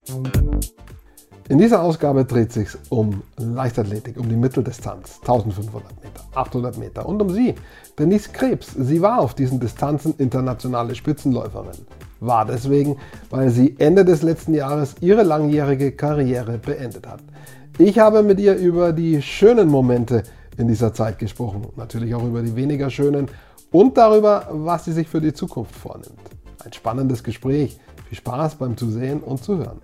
In dieser Ausgabe dreht es sich um Leichtathletik, um die Mitteldistanz, 1500 Meter, 800 Meter und um sie, Denise Krebs. Sie war auf diesen Distanzen internationale Spitzenläuferin. War deswegen, weil sie Ende des letzten Jahres ihre langjährige Karriere beendet hat. Ich habe mit ihr über die schönen Momente in dieser Zeit gesprochen, natürlich auch über die weniger schönen und darüber, was sie sich für die Zukunft vornimmt. Ein spannendes Gespräch. Viel Spaß beim Zusehen und Zuhören.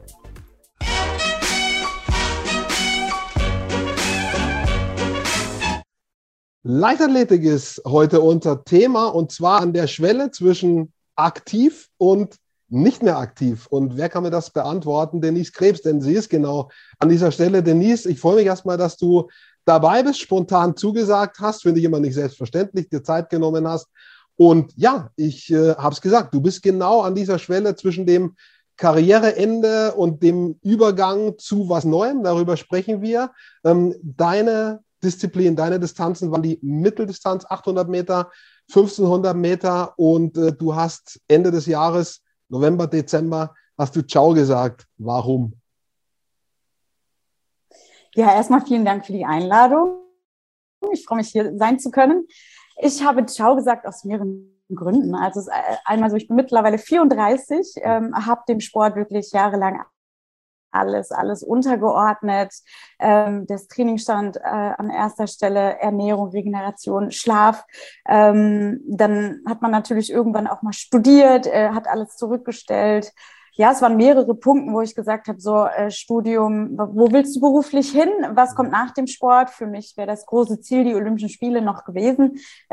Leichtathletik ist heute unser Thema und zwar an der Schwelle zwischen aktiv und nicht mehr aktiv. Und wer kann mir das beantworten? Denise Krebs, denn sie ist genau an dieser Stelle. Denise, ich freue mich erstmal, dass du dabei bist, spontan zugesagt hast. Finde ich immer nicht selbstverständlich, dir Zeit genommen hast. Und ja, ich habe es gesagt, du bist genau an dieser Schwelle zwischen dem Karriereende und dem Übergang zu was Neuem. Darüber sprechen wir. Deine Disziplin, deine Distanzen waren die Mitteldistanz, 800 Meter, 1500 Meter und du hast Ende des Jahres, November, Dezember, hast du Ciao gesagt. Warum? Ja, erstmal vielen Dank für die Einladung. Ich freue mich, hier sein zu können. Ich habe Ciao gesagt aus mehreren Gründen. Also einmal so, ich bin mittlerweile 34, habe dem Sport wirklich jahrelang alles untergeordnet. Das Training stand an erster Stelle, Ernährung, Regeneration, Schlaf. Dann hat man natürlich irgendwann auch mal studiert, hat alles zurückgestellt. Ja, es waren mehrere Punkte, wo ich gesagt habe, so Studium, wo willst du beruflich hin? Was kommt nach dem Sport? Für mich wäre das große Ziel die Olympischen Spiele noch gewesen.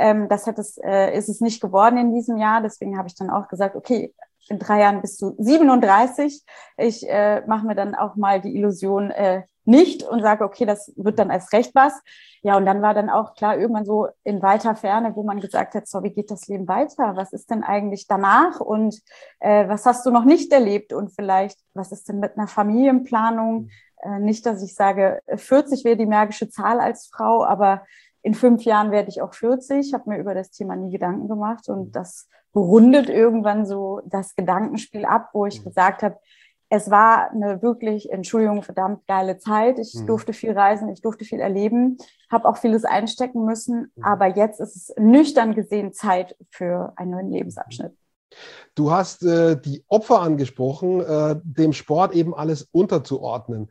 Ist es nicht geworden in diesem Jahr. Deswegen habe ich dann auch gesagt, okay, in 3 Jahren bist du 37. Ich mache mir dann auch mal die Illusion nicht und sage, okay, das wird dann erst recht was. Ja, und dann war dann auch klar, irgendwann so in weiter Ferne, wo man gesagt hat, so, wie geht das Leben weiter? Was ist denn eigentlich danach? Und was hast du noch nicht erlebt? Und vielleicht, was ist denn mit einer Familienplanung? Nicht, dass ich sage, 40 wäre die magische Zahl als Frau, aber in 5 Jahren werde ich auch 40. Ich habe mir über das Thema nie Gedanken gemacht und das rundet irgendwann so das Gedankenspiel ab, wo ich gesagt habe, es war eine wirklich, Entschuldigung, verdammt geile Zeit. Ich durfte viel reisen, ich durfte viel erleben, habe auch vieles einstecken müssen, aber jetzt ist es nüchtern gesehen Zeit für einen neuen Lebensabschnitt. Du hast die Opfer angesprochen, dem Sport eben alles unterzuordnen.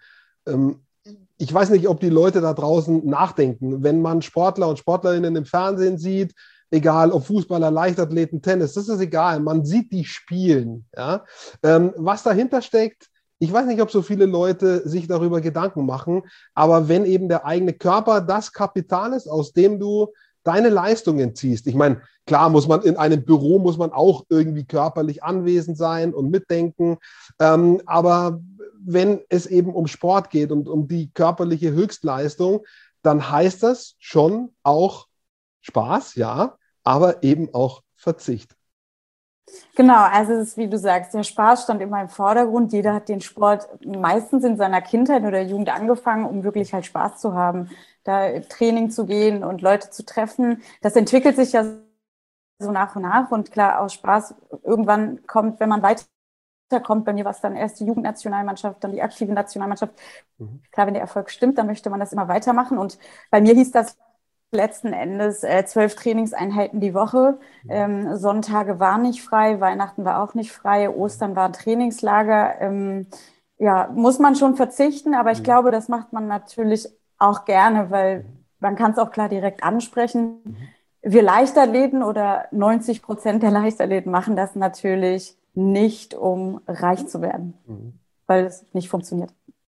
Ich weiß nicht, ob die Leute da draußen nachdenken, wenn man Sportler und Sportlerinnen im Fernsehen sieht, egal ob Fußballer, Leichtathleten, Tennis, das ist egal, man sieht die spielen. Ja? Was dahinter steckt, ich weiß nicht, ob so viele Leute sich darüber Gedanken machen, aber wenn eben der eigene Körper das Kapital ist, aus dem du deine Leistungen ziehst. Ich meine, klar muss man in einem Büro, muss man auch irgendwie körperlich anwesend sein und mitdenken, aber wenn es eben um Sport geht und um die körperliche Höchstleistung, dann heißt das schon auch Spaß, ja, aber eben auch Verzicht. Genau, also es ist, wie du sagst, der Spaß stand immer im Vordergrund. Jeder hat den Sport meistens in seiner Kindheit oder Jugend angefangen, um wirklich halt Spaß zu haben, da im Training zu gehen und Leute zu treffen. Das entwickelt sich ja so nach und nach und klar, aus Spaß irgendwann kommt, wenn man weiterkommt, bei mir war es dann erst die Jugendnationalmannschaft, dann die aktive Nationalmannschaft. Klar, wenn der Erfolg stimmt, dann möchte man das immer weitermachen und bei mir hieß das letzten Endes 12 Trainingseinheiten die Woche. Sonntage waren nicht frei, Weihnachten war auch nicht frei, Ostern war ein Trainingslager. Ja, muss man schon verzichten, aber ich glaube, das macht man natürlich auch gerne, weil man kann es auch klar direkt ansprechen. Wir Leichtathleten oder 90% der Leichtathleten machen das natürlich nicht, um reich zu werden, weil es nicht funktioniert.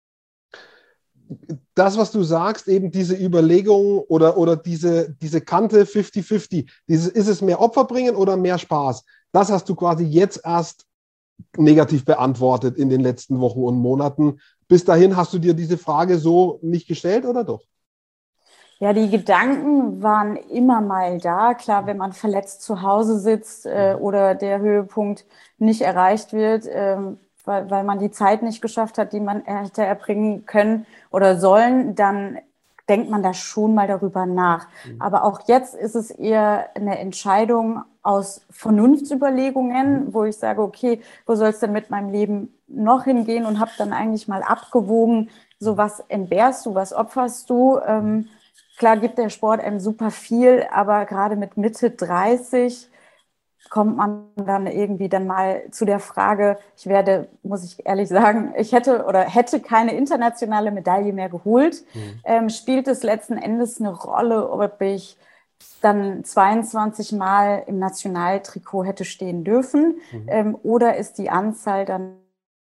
Das, was du sagst, eben diese Überlegung oder diese Kante 50-50, ist es mehr Opfer bringen oder mehr Spaß? Das hast du quasi jetzt erst negativ beantwortet in den letzten Wochen und Monaten. Bis dahin hast du dir diese Frage so nicht gestellt oder doch? Ja, die Gedanken waren immer mal da. Klar, wenn man verletzt zu Hause sitzt oder der Höhepunkt nicht erreicht wird, weil man die Zeit nicht geschafft hat, die man hätte erbringen können oder sollen, dann denkt man da schon mal darüber nach. Aber auch jetzt ist es eher eine Entscheidung aus Vernunftsüberlegungen, wo ich sage, okay, wo soll es denn mit meinem Leben noch hingehen und habe dann eigentlich mal abgewogen, so was entbehrst du, was opferst du. Klar gibt der Sport einem super viel, aber gerade mit Mitte 30 kommt man dann irgendwie dann mal zu der Frage, muss ich ehrlich sagen, ich hätte keine internationale Medaille mehr geholt. Spielt es letzten Endes eine Rolle, ob ich dann 22 Mal im Nationaltrikot hätte stehen dürfen, oder ist die Anzahl dann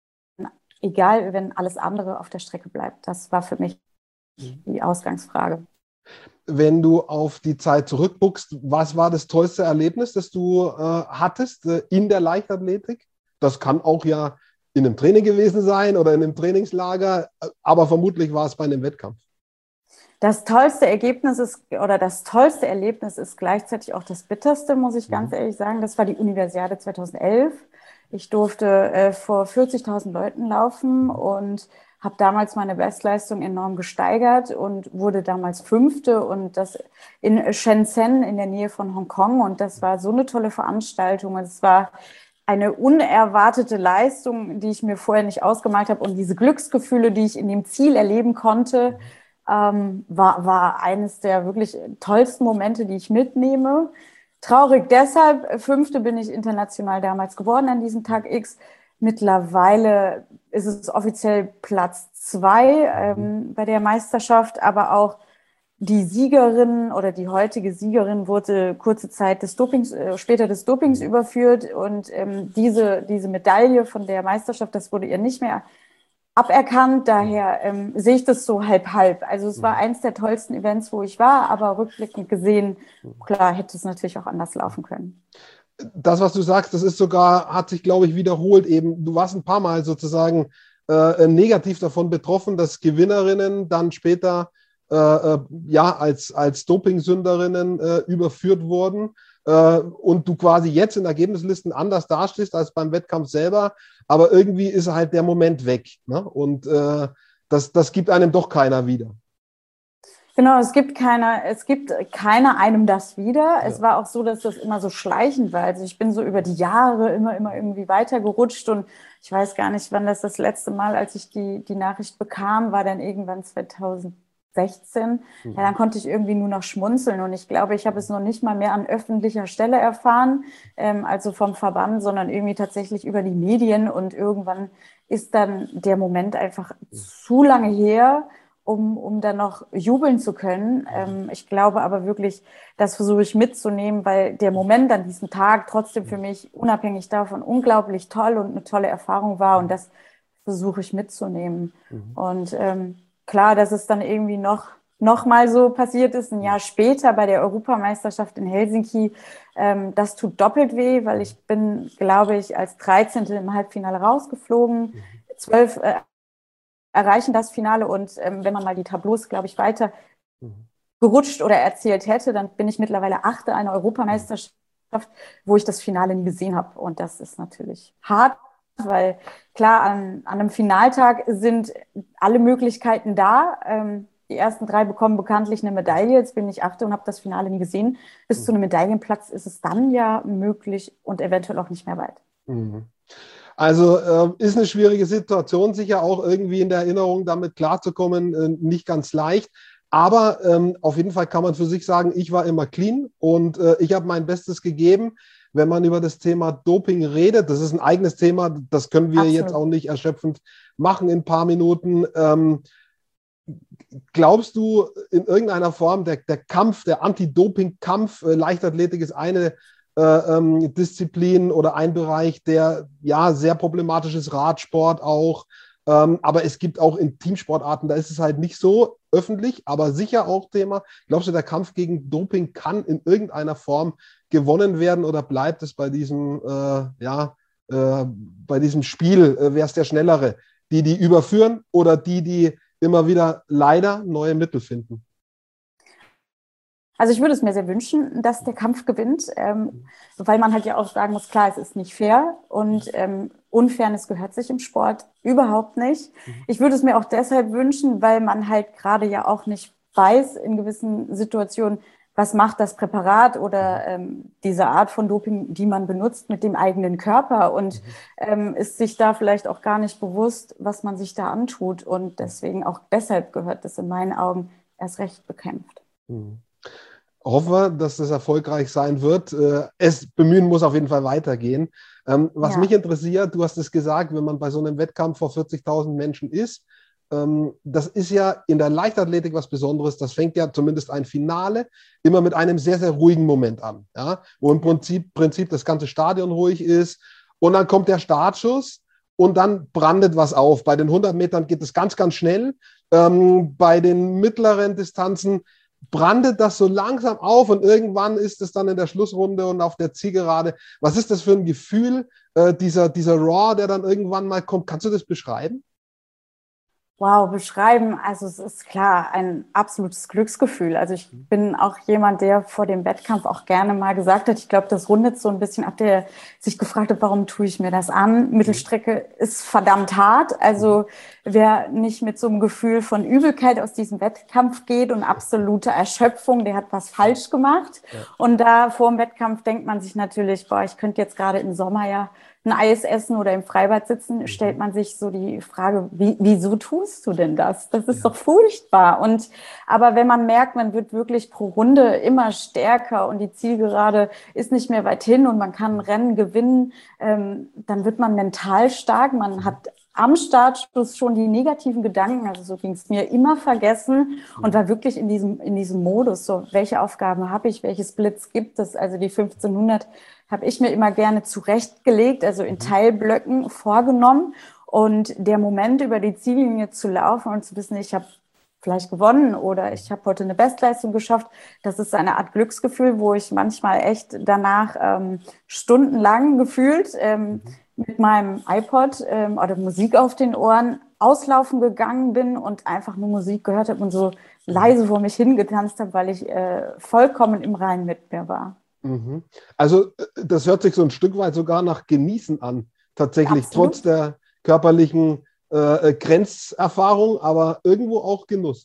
egal, wenn alles andere auf der Strecke bleibt? Das war für mich die Ausgangsfrage. Wenn du auf die Zeit zurückguckst, was war das tollste Erlebnis, das du hattest in der Leichtathletik? Das kann auch ja in einem Training gewesen sein oder in einem Trainingslager, aber vermutlich war es bei einem Wettkampf. Das tollste Ergebnis das tollste Erlebnis ist gleichzeitig auch das bitterste, muss ich ganz ehrlich sagen. Das war die Universiade 2011. Ich durfte vor 40.000 Leuten laufen und habe damals meine Bestleistung enorm gesteigert und wurde damals Fünfte, und das in Shenzhen in der Nähe von Hongkong. Und das war so eine tolle Veranstaltung. Es war eine unerwartete Leistung, die ich mir vorher nicht ausgemalt habe. Und diese Glücksgefühle, die ich in dem Ziel erleben konnte, war eines der wirklich tollsten Momente, die ich mitnehme. Traurig deshalb, Fünfte bin ich international damals geworden an diesem Tag X. Mittlerweile ist es offiziell Platz 2 bei der Meisterschaft, aber auch die Siegerin oder die heutige Siegerin wurde kurze Zeit später des Dopings überführt, und diese Medaille von der Meisterschaft, das wurde ihr nicht mehr aberkannt. Daher sehe ich das so halb-halb. Also es war eins der tollsten Events, wo ich war, aber rückblickend gesehen, klar, hätte es natürlich auch anders laufen können. Das, was du sagst, hat sich, glaube ich, wiederholt eben. Du warst ein paar Mal sozusagen negativ davon betroffen, dass Gewinnerinnen dann später als Dopingsünderinnen überführt wurden, und du quasi jetzt in Ergebnislisten anders dastehst als beim Wettkampf selber, aber irgendwie ist halt der Moment weg, ne? Und das gibt einem doch keiner wieder. Genau, es gibt keiner einem das wieder. Ja. Es war auch so, dass das immer so schleichend war. Also ich bin so über die Jahre immer irgendwie weitergerutscht, und ich weiß gar nicht, wann das letzte Mal, als ich die Nachricht bekam, war dann irgendwann 2016. Ja, dann konnte ich irgendwie nur noch schmunzeln, und ich glaube, ich habe es noch nicht mal mehr an öffentlicher Stelle erfahren, also vom Verband, sondern irgendwie tatsächlich über die Medien, und irgendwann ist dann der Moment einfach zu lange her, um dann noch jubeln zu können. Ich glaube aber wirklich, das versuche ich mitzunehmen, weil der Moment an diesem Tag trotzdem für mich unabhängig davon unglaublich toll und eine tolle Erfahrung war, und das versuche ich mitzunehmen. Und klar, dass es dann irgendwie noch mal so passiert ist, ein Jahr später bei der Europameisterschaft in Helsinki, das tut doppelt weh, weil ich bin, glaube ich, als 13. im Halbfinale rausgeflogen. 12 erreichen das Finale, und wenn man mal die Tableaus, glaube ich, weiter gerutscht oder erzählt hätte, dann bin ich mittlerweile 8. einer Europameisterschaft, wo ich das Finale nie gesehen habe. Und das ist natürlich hart, weil klar, an einem Finaltag sind alle Möglichkeiten da. Die ersten 3 bekommen bekanntlich eine Medaille. Jetzt bin ich 8. und habe das Finale nie gesehen. Bis zu einem Medaillenplatz ist es dann ja möglich und eventuell auch nicht mehr weit. Also ist eine schwierige Situation, sicher auch irgendwie in der Erinnerung damit klarzukommen, nicht ganz leicht. Aber auf jeden Fall kann man für sich sagen, ich war immer clean, und ich habe mein Bestes gegeben. Wenn man über das Thema Doping redet, das ist ein eigenes Thema, das können wir Absolut. Jetzt auch nicht erschöpfend machen in ein paar Minuten. Glaubst du in irgendeiner Form, der Kampf, der Anti-Doping-Kampf, Leichtathletik ist eine Disziplin oder ein Bereich, der ja sehr problematisch ist, Radsport auch, aber es gibt auch in Teamsportarten, da ist es halt nicht so öffentlich, aber sicher auch Thema. Glaubst du, der Kampf gegen Doping kann in irgendeiner Form gewonnen werden, oder bleibt es bei diesem Spiel, wer ist der Schnellere? Die überführen, oder die immer wieder leider neue Mittel finden? Also ich würde es mir sehr wünschen, dass der Kampf gewinnt, weil man halt ja auch sagen muss, klar, es ist nicht fair, und Unfairness gehört sich im Sport überhaupt nicht. Ich würde es mir auch deshalb wünschen, weil man halt gerade ja auch nicht weiß in gewissen Situationen, was macht das Präparat oder diese Art von Doping, die man benutzt, mit dem eigenen Körper und ist sich da vielleicht auch gar nicht bewusst, was man sich da antut. Und deswegen auch deshalb gehört das in meinen Augen erst recht bekämpft. Hoffe, dass das erfolgreich sein wird. Es bemühen muss auf jeden Fall weitergehen. Was mich interessiert, du hast es gesagt, wenn man bei so einem Wettkampf vor 40.000 Menschen ist, das ist ja in der Leichtathletik was Besonderes. Das fängt ja zumindest ein Finale immer mit einem sehr, sehr ruhigen Moment an, ja? Wo im Prinzip das ganze Stadion ruhig ist und dann kommt der Startschuss und dann brandet was auf. Bei den 100 Metern geht es ganz, ganz schnell. Bei den mittleren Distanzen brandet das so langsam auf und irgendwann ist es dann in der Schlussrunde und auf der Zielgerade. Was ist das für ein Gefühl, dieser Raw, der dann irgendwann mal kommt? Kannst du das beschreiben? Wow, beschreiben, also es ist klar ein absolutes Glücksgefühl. Also ich bin auch jemand, der vor dem Wettkampf auch gerne mal gesagt hat, ich glaube, das rundet so ein bisschen ab, der sich gefragt hat, warum tue ich mir das an? Mittelstrecke ist verdammt hart. Also wer nicht mit so einem Gefühl von Übelkeit aus diesem Wettkampf geht und absolute Erschöpfung, der hat was falsch gemacht. Ja. Und da vor dem Wettkampf denkt man sich natürlich, boah, ich könnte jetzt gerade im Sommer ja ein Eis essen oder im Freibad sitzen, stellt man sich so die Frage, wieso tust du denn das? Das ist doch furchtbar. Aber wenn man merkt, man wird wirklich pro Runde immer stärker und die Zielgerade ist nicht mehr weit hin und man kann ein Rennen gewinnen, dann wird man mental stark. Man hat am Startschluss schon die negativen Gedanken, also so ging es mir, immer vergessen und war wirklich in diesem Modus, so welche Aufgaben habe ich, welche Splits gibt es, also die 1500 habe ich mir immer gerne zurechtgelegt, also in Teilblöcken vorgenommen und der Moment, über die Ziellinie zu laufen und zu wissen, ich habe vielleicht gewonnen oder ich habe heute eine Bestleistung geschafft, das ist eine Art Glücksgefühl, wo ich manchmal echt danach stundenlang gefühlt mit meinem iPod oder Musik auf den Ohren auslaufen gegangen bin und einfach nur Musik gehört habe und so leise vor mich hingetanzt habe, weil ich vollkommen im Reinen mit mir war. Also das hört sich so ein Stück weit sogar nach Genießen an, tatsächlich, absolut. Trotz der körperlichen Grenzerfahrung, aber irgendwo auch Genuss.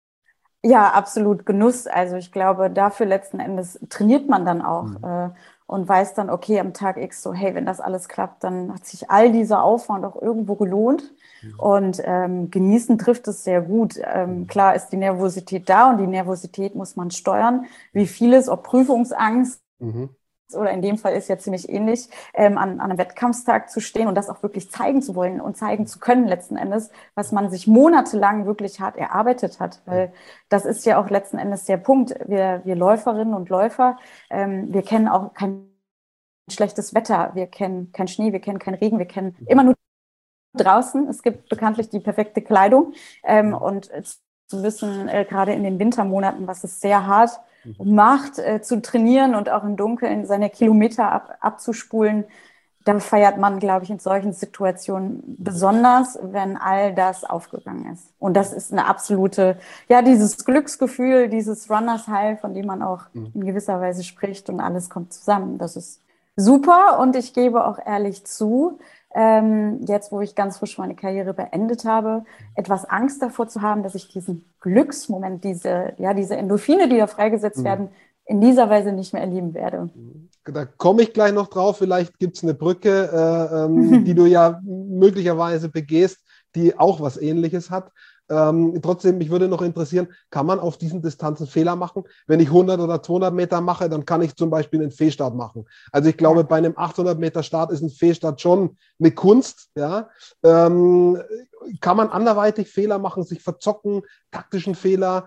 Ja, absolut Genuss. Also ich glaube, dafür letzten Endes trainiert man dann auch und weiß dann, okay, am Tag X so, hey, wenn das alles klappt, dann hat sich all dieser Aufwand auch irgendwo gelohnt. Und genießen trifft es sehr gut. Klar ist die Nervosität da und die Nervosität muss man steuern. Wie vieles, ob Prüfungsangst oder in dem Fall ist ja ziemlich ähnlich, an einem Wettkampfstag zu stehen und das auch wirklich zeigen zu wollen und zeigen zu können letzten Endes, was man sich monatelang wirklich hart erarbeitet hat. Weil das ist ja auch letzten Endes der Punkt. Wir Läuferinnen und Läufer, wir kennen auch kein schlechtes Wetter, wir kennen keinen Schnee, wir kennen keinen Regen, wir kennen immer nur draußen. Es gibt bekanntlich die perfekte Kleidung und zu wissen, gerade in den Wintermonaten, was es sehr hart macht, zu trainieren und auch im Dunkeln seine Kilometer abzuspulen, da feiert man, glaube ich, in solchen Situationen besonders, wenn all das aufgegangen ist. Und das ist eine absolute, ja, dieses Glücksgefühl, dieses Runners High, von dem man auch in gewisser Weise spricht und alles kommt zusammen. Das ist super und ich gebe auch ehrlich zu, jetzt, wo ich ganz frisch meine Karriere beendet habe, etwas Angst davor zu haben, dass ich diesen Glücksmoment, diese Endorphine, die da freigesetzt werden, in dieser Weise nicht mehr erleben werde. Da komme ich gleich noch drauf. Vielleicht gibt es eine Brücke, die du ja möglicherweise begehst, die auch was Ähnliches hat. Trotzdem, mich würde noch interessieren, kann man auf diesen Distanzen Fehler machen? Wenn ich 100 oder 200 Meter mache, dann kann ich zum Beispiel einen Fehlstart machen. Also ich glaube, bei einem 800 Meter Start ist ein Fehlstart schon eine Kunst. Ja? Kann man anderweitig Fehler machen, sich verzocken, taktischen Fehler?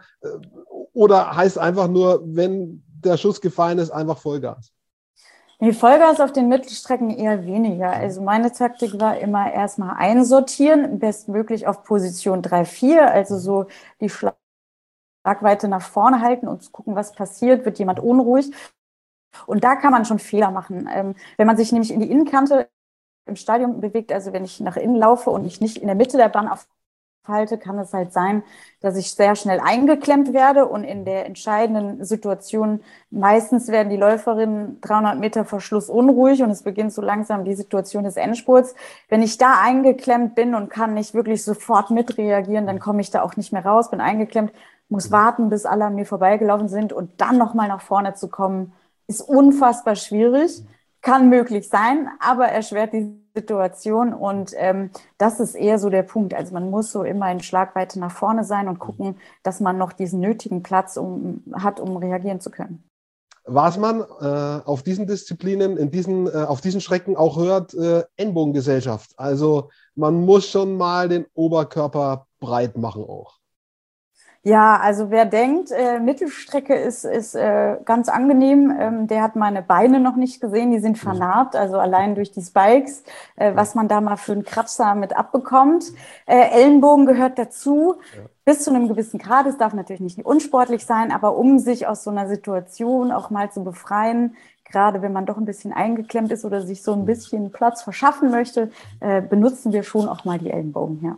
Oder heißt einfach nur, wenn der Schuss gefallen ist, einfach Vollgas? Nee, Vollgas auf den Mittelstrecken eher weniger. Also meine Taktik war immer erstmal einsortieren, bestmöglich auf Position 3, 4, also so die Schlagweite nach vorne halten und gucken, was passiert, wird jemand unruhig. Und da kann man schon Fehler machen. Wenn man sich nämlich in die Innenkante im Stadion bewegt, also wenn ich nach innen laufe und ich nicht in der Mitte der Bahn auf halte, kann es halt sein, dass ich sehr schnell eingeklemmt werde und in der entscheidenden Situation, meistens werden die Läuferinnen 300 Meter vor Schluss unruhig und es beginnt so langsam die Situation des Endspurts. Wenn ich da eingeklemmt bin und kann nicht wirklich sofort mitreagieren, dann komme ich da auch nicht mehr raus, bin eingeklemmt, muss warten, bis alle an mir vorbeigelaufen sind und dann nochmal nach vorne zu kommen, ist unfassbar schwierig. Kann möglich sein, aber erschwert die Situation und das ist eher so der Punkt. Also man muss so immer in Schlagweite nach vorne sein und gucken, dass man noch diesen nötigen Platz hat, um reagieren zu können. Was man auf diesen Disziplinen, auf diesen Strecken auch hört, Ellenbogengesellschaft. Also man muss schon mal den Oberkörper breit machen auch. Ja, also wer denkt, Mittelstrecke ist ganz angenehm, der hat meine Beine noch nicht gesehen, die sind vernarbt, also allein durch die Spikes, was man da mal für einen Kratzer mit abbekommt. Ellenbogen gehört dazu, bis zu einem gewissen Grad. Es darf natürlich nicht unsportlich sein, aber um sich aus so einer Situation auch mal zu befreien, gerade wenn man doch ein bisschen eingeklemmt ist oder sich so ein bisschen Platz verschaffen möchte, benutzen wir schon auch mal die Ellenbogen, ja.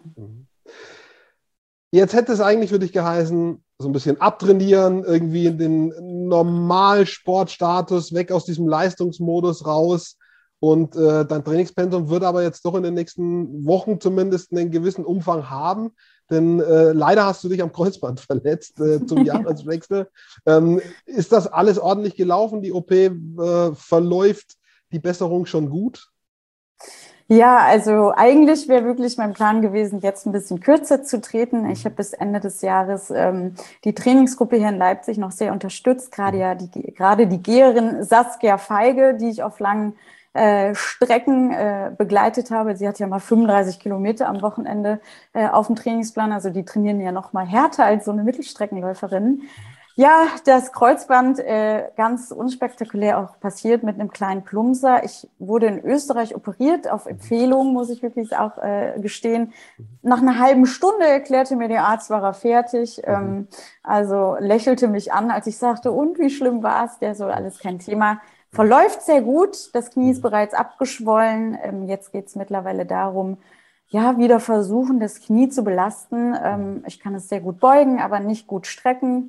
Jetzt hätte es eigentlich für dich geheißen, so ein bisschen abtrainieren, irgendwie in den Normalsportstatus, weg aus diesem Leistungsmodus raus. Und dein Trainingspensum wird aber jetzt doch in den nächsten Wochen zumindest einen gewissen Umfang haben. Denn leider hast du dich am Kreuzband verletzt zum Jahreswechsel. Ist das alles ordentlich gelaufen? Die OP verläuft die Besserung schon gut? Ja, also eigentlich wäre wirklich mein Plan gewesen, jetzt ein bisschen kürzer zu treten. Ich habe bis Ende des Jahres die Trainingsgruppe hier in Leipzig noch sehr unterstützt, gerade die Geherin Saskia Feige, die ich auf langen Strecken begleitet habe. Sie hat ja mal 35 Kilometer am Wochenende auf dem Trainingsplan, also die trainieren ja noch mal härter als so eine Mittelstreckenläuferin. Ja, das Kreuzband ganz unspektakulär auch passiert mit einem kleinen Plumpser. Ich wurde in Österreich operiert, auf Empfehlung, muss ich wirklich auch gestehen. Nach einer halben Stunde erklärte mir der Arzt, war er fertig. Also lächelte mich an, als ich sagte, und wie schlimm war es? Der so, alles kein Thema. Verläuft sehr gut, das Knie ist bereits abgeschwollen. Jetzt geht es mittlerweile darum, ja, wieder versuchen, das Knie zu belasten. Ich kann es sehr gut beugen, aber nicht gut strecken.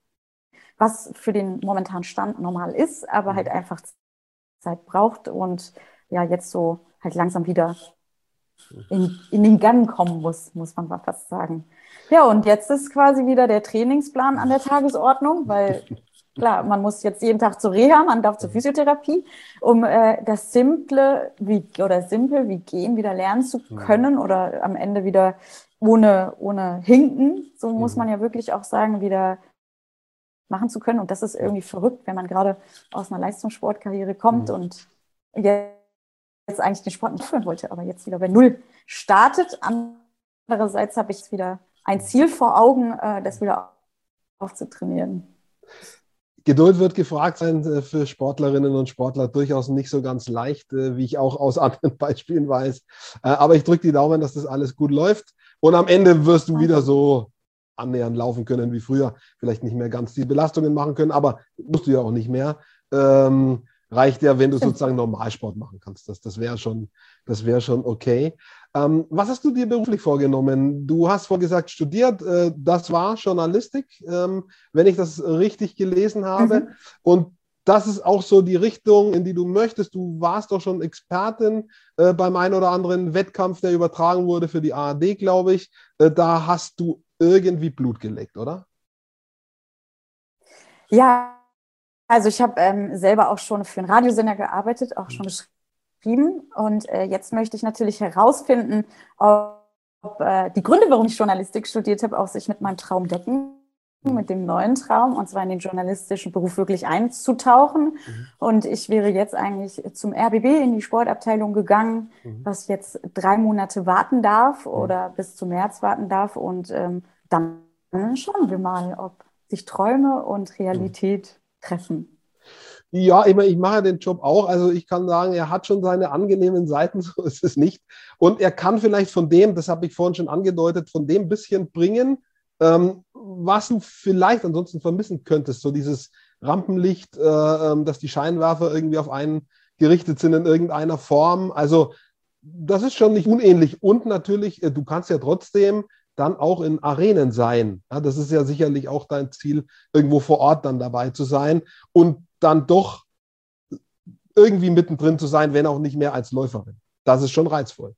Was für den momentanen Stand normal ist, aber halt einfach Zeit braucht und ja, jetzt so halt langsam wieder in den Gang kommen muss man mal fast sagen. Ja, und jetzt ist quasi wieder der Trainingsplan an der Tagesordnung, weil klar, man muss jetzt jeden Tag zur Reha, man darf zur Physiotherapie, um das simpel wie Gehen wieder lernen zu können oder am Ende wieder ohne Hinken, so muss man ja wirklich auch sagen, wieder machen zu können. Und das ist irgendwie verrückt, wenn man gerade aus einer Leistungssportkarriere kommt und jetzt eigentlich den Sport nicht führen wollte, aber jetzt wieder bei Null startet. Andererseits habe ich wieder ein Ziel vor Augen, das wieder aufzutrainieren. Geduld wird gefragt sein für Sportlerinnen und Sportler, durchaus nicht so ganz leicht, wie ich auch aus anderen Beispielen weiß. Aber ich drücke die Daumen, dass das alles gut läuft. Und am Ende wirst du wieder so annähernd laufen können wie früher. Vielleicht nicht mehr ganz die Belastungen machen können, aber musst du ja auch nicht mehr. Reicht ja, wenn du sozusagen Normalsport machen kannst. Das wäre schon okay. Was hast du dir beruflich vorgenommen? Du hast vorhin gesagt, studiert, das war Journalistik, wenn ich das richtig gelesen habe. Und das ist auch so die Richtung, in die du möchtest. Du warst doch schon Expertin beim einen oder anderen Wettkampf, der übertragen wurde für die ARD, glaube ich. Da hast du irgendwie Blut geleckt, oder? Ja, also ich habe selber auch schon für einen Radiosender gearbeitet, auch schon geschrieben. Und jetzt möchte ich natürlich herausfinden, ob die Gründe, warum ich Journalistik studiert habe, auch sich mit meinem Traum decken, mit dem neuen Traum, und zwar in den journalistischen Beruf wirklich einzutauchen. Und ich wäre jetzt eigentlich zum RBB in die Sportabteilung gegangen, was jetzt 3 Monate warten darf oder bis zum März warten darf. Und dann schauen wir mal, ob sich Träume und Realität treffen. Ja, ich mache den Job auch. Also ich kann sagen, er hat schon seine angenehmen Seiten, so ist es nicht. Und er kann vielleicht von dem, das habe ich vorhin schon angedeutet, von dem ein bisschen bringen, was du vielleicht ansonsten vermissen könntest. So dieses Rampenlicht, dass die Scheinwerfer irgendwie auf einen gerichtet sind in irgendeiner Form. Also das ist schon nicht unähnlich. Und natürlich, du kannst ja trotzdem dann auch in Arenen sein. Ja, das ist ja sicherlich auch dein Ziel, irgendwo vor Ort dann dabei zu sein und dann doch irgendwie mittendrin zu sein, wenn auch nicht mehr als Läuferin. Das ist schon reizvoll.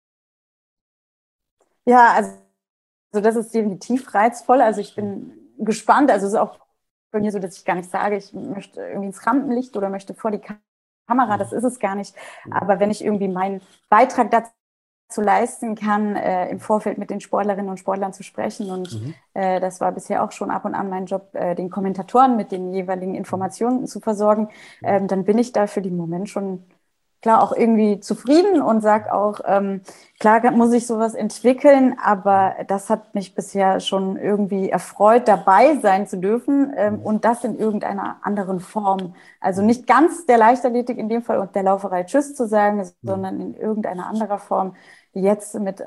Ja, also das ist definitiv reizvoll. Also ich bin gespannt. Also es ist auch bei mir so, dass ich gar nicht sage, ich möchte irgendwie ins Rampenlicht oder möchte vor die Kamera. Das ist es gar nicht. Aber wenn ich irgendwie meinen Beitrag dazu leisten kann, im Vorfeld mit den Sportlerinnen und Sportlern zu sprechen. Und das war bisher auch schon ab und an mein Job, den Kommentatoren mit den jeweiligen Informationen zu versorgen. Dann bin ich da für den Moment schon klar auch irgendwie zufrieden und sage auch, klar muss ich sowas entwickeln, aber das hat mich bisher schon irgendwie erfreut, dabei sein zu dürfen und das in irgendeiner anderen Form. Also nicht ganz der Leichtathletik in dem Fall und der Lauferei Tschüss zu sagen, sondern in irgendeiner anderer Form, jetzt mit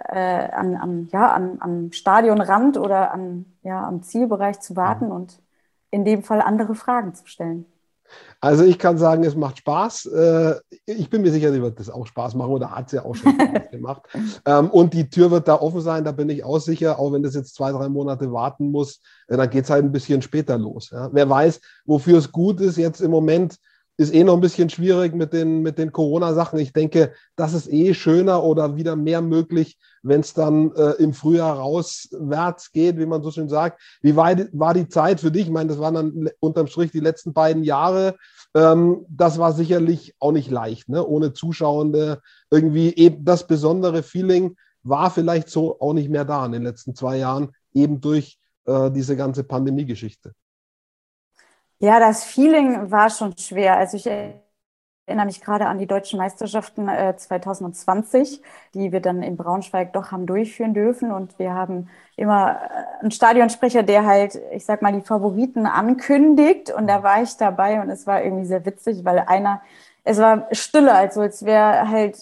am Stadionrand oder am Zielbereich zu warten und in dem Fall andere Fragen zu stellen. Also ich kann sagen, es macht Spaß. Ich bin mir sicher, sie wird das auch Spaß machen oder hat es ja auch schon Spaß gemacht. Und die Tür wird da offen sein, da bin ich auch sicher, auch wenn das jetzt 2-3 Monate warten muss, dann geht es halt ein bisschen später los. Ja. Wer weiß, wofür es gut ist, jetzt im Moment ist noch ein bisschen schwierig mit den Corona-Sachen. Ich denke, das ist schöner oder wieder mehr möglich, wenn es dann im Frühjahr rauswärts geht, wie man so schön sagt. Wie weit war die Zeit für dich? Ich meine, das waren dann unterm Strich die letzten beiden Jahre. Das war sicherlich auch nicht leicht, ne? Ohne Zuschauende. Irgendwie eben das besondere Feeling war vielleicht so auch nicht mehr da in den letzten 2 Jahren, eben durch diese ganze Pandemie-Geschichte. Ja, das Feeling war schon schwer. Also ich erinnere mich gerade an die deutschen Meisterschaften 2020, die wir dann in Braunschweig doch haben durchführen dürfen. Und wir haben immer einen Stadionsprecher, der halt, ich sag mal, die Favoriten ankündigt. Und da war ich dabei und es war irgendwie sehr witzig, weil es war Stille, als wäre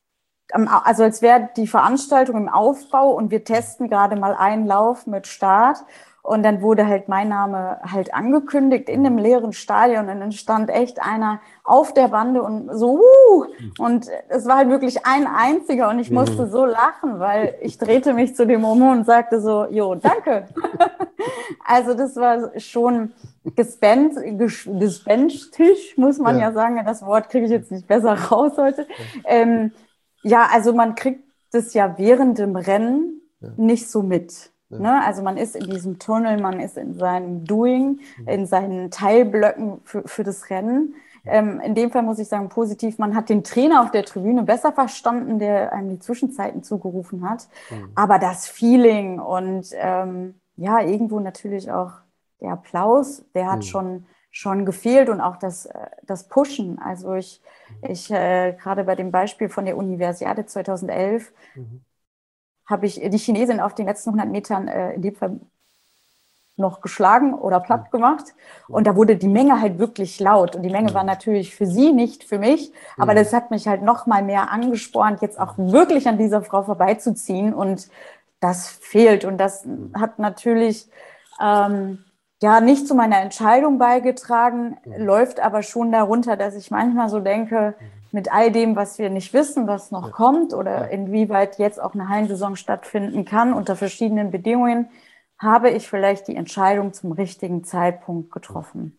die Veranstaltung im Aufbau und wir testen gerade mal einen Lauf mit Start. Und dann wurde halt mein Name halt angekündigt in einem leeren Stadion und dann stand echt einer auf der Bande und so, und es war halt wirklich ein einziger und ich musste so lachen, weil ich drehte mich zu dem um und sagte so, jo, danke. Also das war schon gespenstisch, muss man ja sagen. Das Wort kriege ich jetzt nicht besser raus heute. Also man kriegt das ja während dem Rennen nicht so mit. Ja. Ne? Also man ist in diesem Tunnel, man ist in seinem Doing, in seinen Teilblöcken für das Rennen. In dem Fall muss ich sagen, positiv, man hat den Trainer auf der Tribüne besser verstanden, der einem die Zwischenzeiten zugerufen hat. Aber das Feeling und irgendwo natürlich auch der Applaus, der hat schon gefehlt und auch das Pushen. Also ich gerade bei dem Beispiel von der Universiade 2011 habe ich die Chinesin auf den letzten 100 Metern in dem Fall noch geschlagen oder platt gemacht. Und da wurde die Menge halt wirklich laut. Und die Menge war natürlich für sie, nicht für mich. Aber das hat mich halt noch mal mehr angespornt, jetzt auch wirklich an dieser Frau vorbeizuziehen. Und das fehlt. Und das hat natürlich nicht zu meiner Entscheidung beigetragen, läuft aber schon darunter, dass ich manchmal so denke, mit all dem, was wir nicht wissen, was noch kommt oder inwieweit jetzt auch eine Hallensaison stattfinden kann unter verschiedenen Bedingungen, habe ich vielleicht die Entscheidung zum richtigen Zeitpunkt getroffen.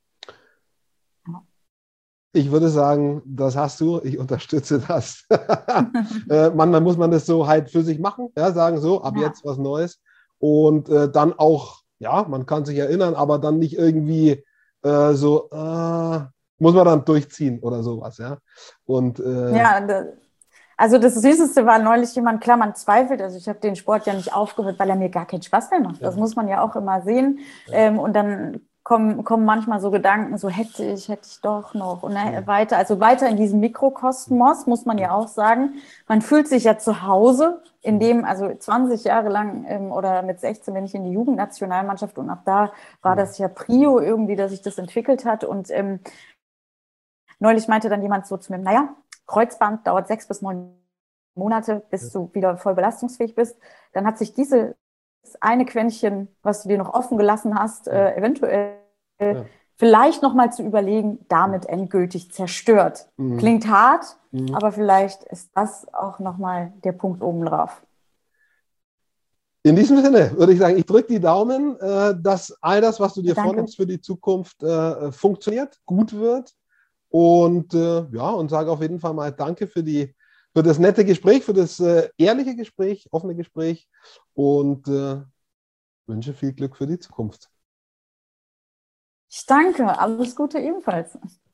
Ich würde sagen, das hast du, ich unterstütze das. Manchmal muss man das so halt für sich machen, sagen so, ab jetzt was Neues. Und dann auch, man kann sich erinnern, aber dann nicht irgendwie muss man dann durchziehen oder sowas, ja. Und also das Süßeste war neulich jemand, klar, man zweifelt, also ich habe den Sport ja nicht aufgehört, weil er mir gar keinen Spaß mehr macht. Das muss man ja auch immer sehen. Und dann kommen manchmal so Gedanken, so hätte ich doch noch und weiter, also weiter in diesem Mikrokosmos, muss man ja auch sagen. Man fühlt sich ja zu Hause, in dem, also 20 Jahre lang oder mit 16 bin ich in die Jugendnationalmannschaft und ab da war das ja Prio irgendwie, dass sich das entwickelt hat und neulich meinte dann jemand so zu mir, Kreuzband dauert 6 bis 9 Monate, bis du wieder voll belastungsfähig bist. Dann hat sich dieses eine Quäntchen, was du dir noch offen gelassen hast, eventuell vielleicht nochmal zu überlegen, damit endgültig zerstört. Klingt hart, aber vielleicht ist das auch nochmal der Punkt oben drauf. In diesem Sinne würde ich sagen, ich drücke die Daumen, dass all das, was du dir Danke. vornimmst für die Zukunft, funktioniert, gut wird. Und ja, und sage auf jeden Fall mal Danke für das nette Gespräch, für das ehrliche Gespräch, offene Gespräch und wünsche viel Glück für die Zukunft. Ich danke. Alles Gute ebenfalls.